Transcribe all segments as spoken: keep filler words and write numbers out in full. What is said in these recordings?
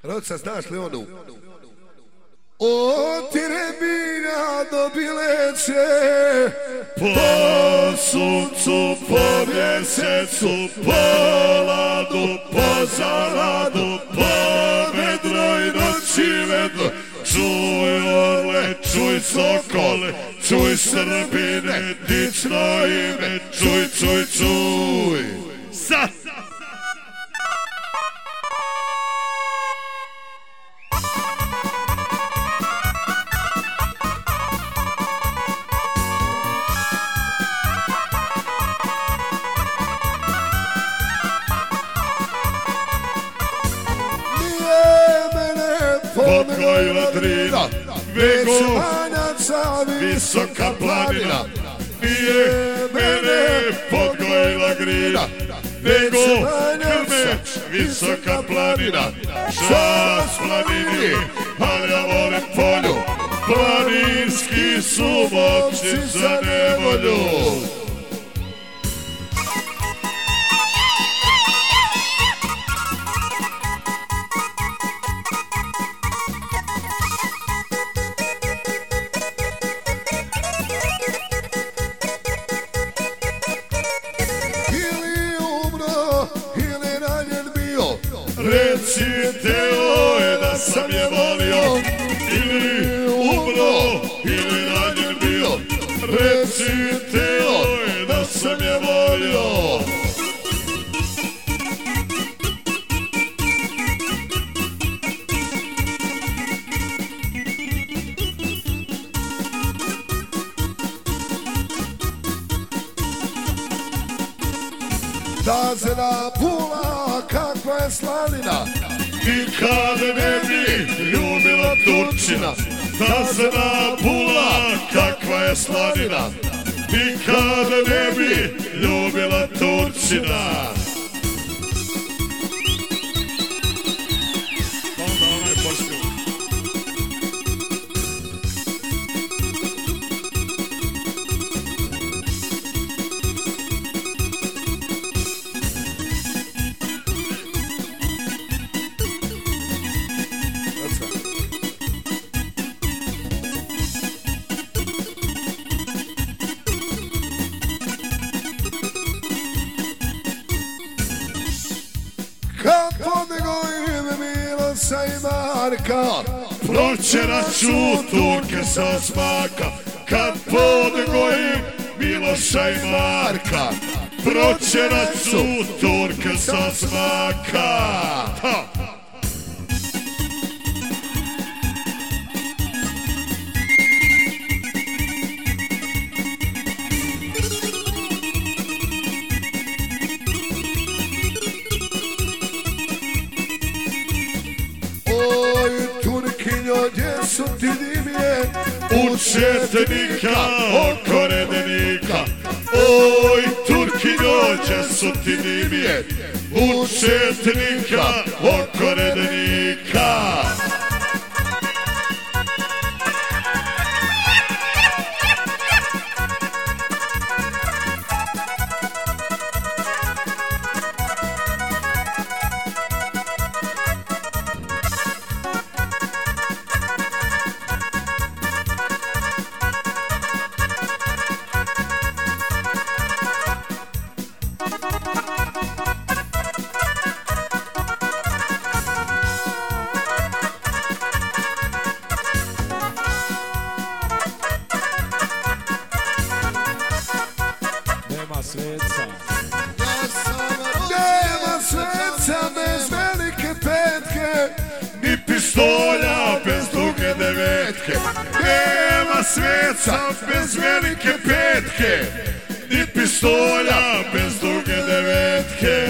Roca, znaš li onu? Od Tirebinja do Bileće, po suncu, po mjesecu, po ladu, po zaladu, po vedroj noći vedro. Čuj orle, čuj sokole, čuj Srbine, dično ime, čuj, čuj, čuj. Sad! Odgojila drina, vego visoka planina. Nije mene podgojila grina, nego Krmeć, visoka planina. Čast planini, ali ja volim polju, planinski su momci za nevolju. Recite oj da sam je volio, ili umro, ili ranjen bio. Recite oj da sam je volio. Dazena Pula, kakva je slanina, i kada ne bi ljubila Turčina. Dazena Pula, kakva je slanina, i kada ne bi ljubila Turčina. Onda onaj pospio. kad podigao ime Miloša i Marka, proćeraću Turke sa smaka. Kad podigao ime Miloša i Marka, proćeraću Turke sa smaka. Ha! Gdje su ti dimije u četnika oko redenika? Oj, Turkinjo, gdje su ti dimije u četnika oko redenika? Sveca. Nema sveca bez velike petke, ni pištolja bez duge devetke. Nema sveca bez velike petke, ni pištolja bez duge devetke.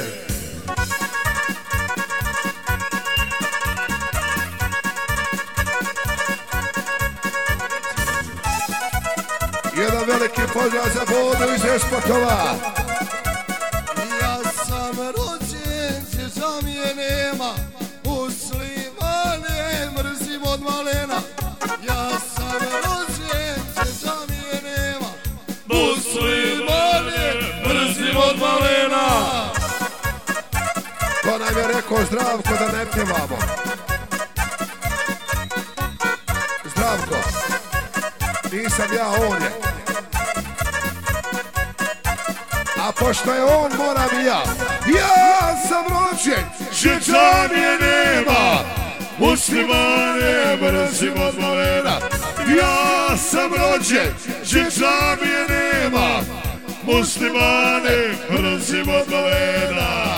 Jedan veliki pozdrav za Bodu iz Espotova. Ja sam rođen, sjeća mi je nema, muslimane mrzim od malena. Ja sam rođen, sjeća mi je nema, muslimane mrzim od malena. Ko nam je rekao rekao Zdravko da ne pjevamo. Zdravko, nisam ja, on je. A pošto je on, moram i ja. Ja sam rođen, že džamije nema, muslimane mrzim od malena. Ja sam rođen, že džamije nema, muslimane mrzim od malena.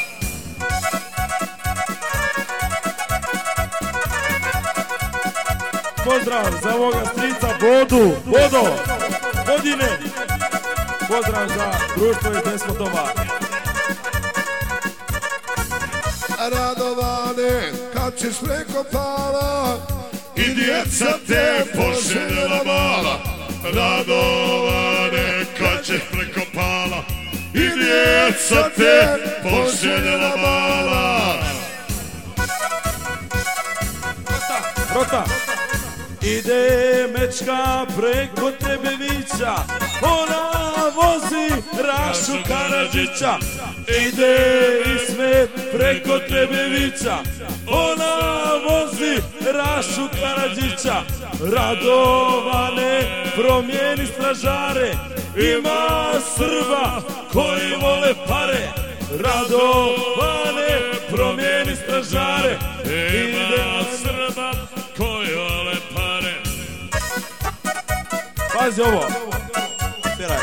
Pozdrav za ovoga strica Bodu, Bodo, Godine. Pozdrav za društvo iz Despotova. Radovane, kad ćeš preko Pala I djeca te poželjela mala. Radovane, kad ćeš preko Pala I djeca te poželjela mala. Rota, ide mečka preko tebe vića, ona vozi Rašu Karadžića. Ide Ismet preko tebe vića, ona vozi Rašu Karadžića. Radovane, promijeni stražare, ima Srba koji vole pare. Radovane, promijeni stražare, ima Srba koji vole pare. Pazi ovo, sviraj.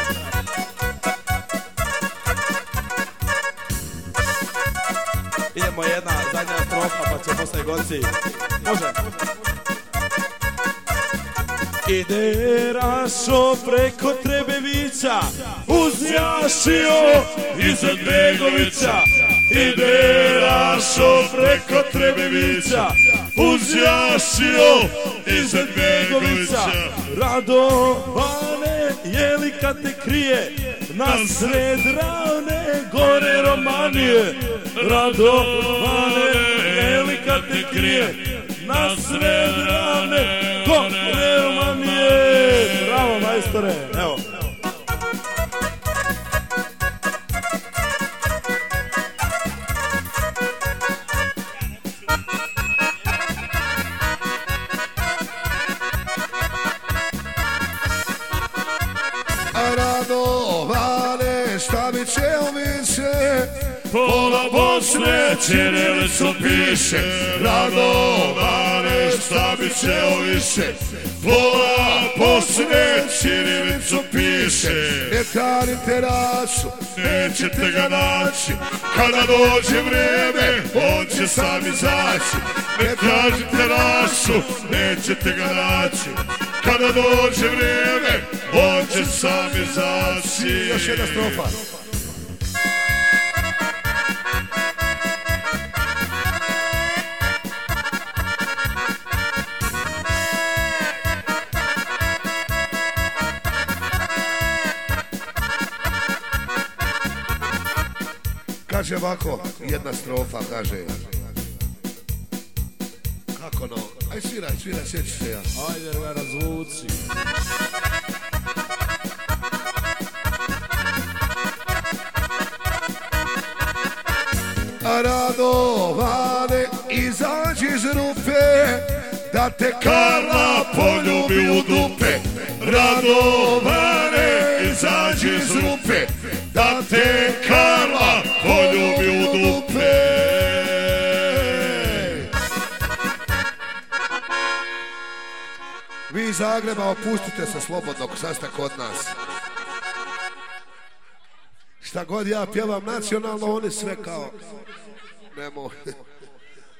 Idemo jedna zadnja strofa pa će posle goci. Može. Ide Rašo preko Trebevića, uzjašio iza Begovića. Ide Rašo preko Trebevića, uzjašio iza Begovića. Radovane, jeli kad te krije, nasred ravne gore Romanije. Radovane, jeli kad te krije, nasred ravne gore Romanije. Bravo majstore, evo. Radovane, šta bi će omiće, Pola Bosne ćirilicu piše. Radovane, šta bi ćeo više, pola Bosne ćirilicu piše. ne tražite Rašu, Nećete ga naći, kada dođe vreme, on će sam izaći. Ne tražite Rašu, nećete ga naći, kada dođe vreme, on će sam izaći. još jedna strofa. Kaže ovako, jedna strofa, kaže. Kako no? Aj sviraj, sviraj, sjeći se ja. Ajde ga razvuci. Radovane, izađi iz rupe, da te Karla poljubi u dupe. Radovane, izađi iz rupe, da te Karla poljubi u dupe. Vi iz Zagreba opustite se slobodno, sad ste kod nas. Šta god ja pjevam nacionalno, oni sve kao... Nemoj.